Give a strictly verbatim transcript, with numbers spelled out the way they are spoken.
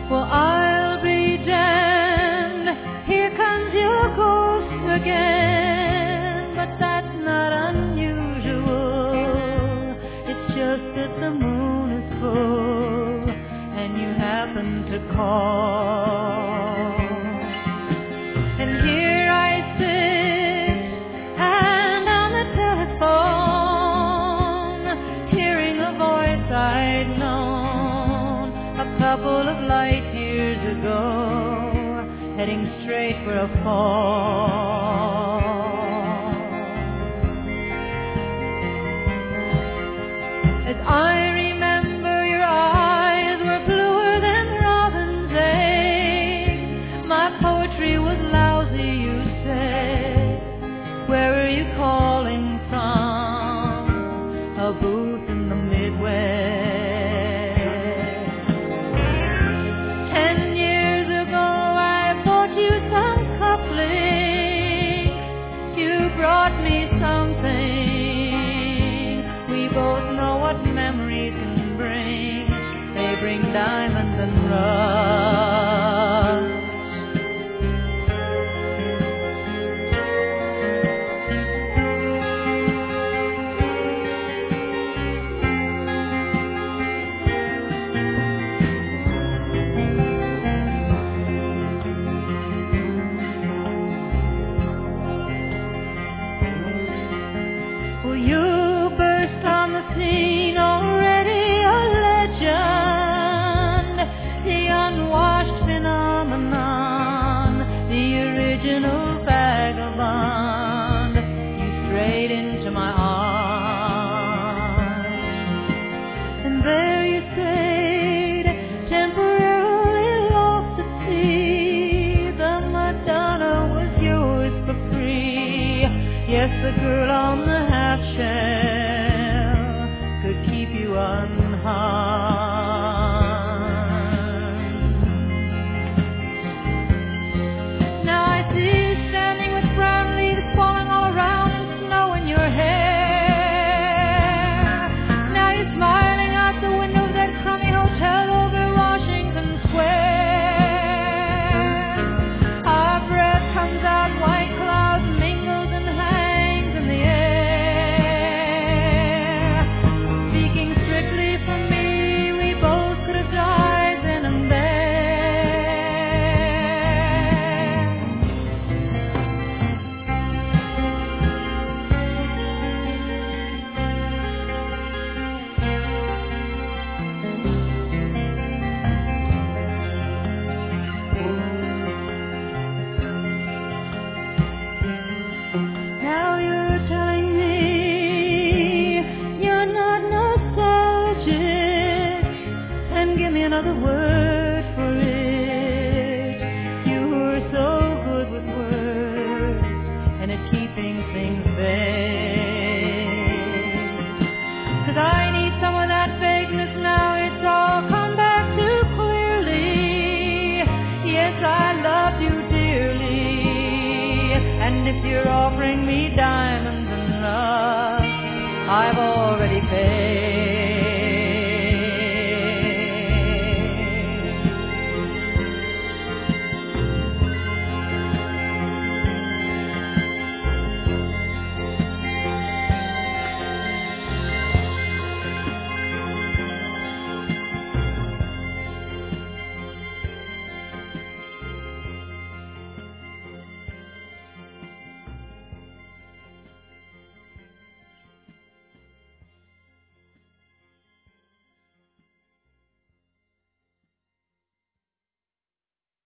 Well, I'll be damned, here comes your ghost again. But that's not unusual, it's just that the moon is full and you happen to call. And here I sit, and on the telephone, hearing a voice I'd known a couple of light years ago, heading straight for a fall. As I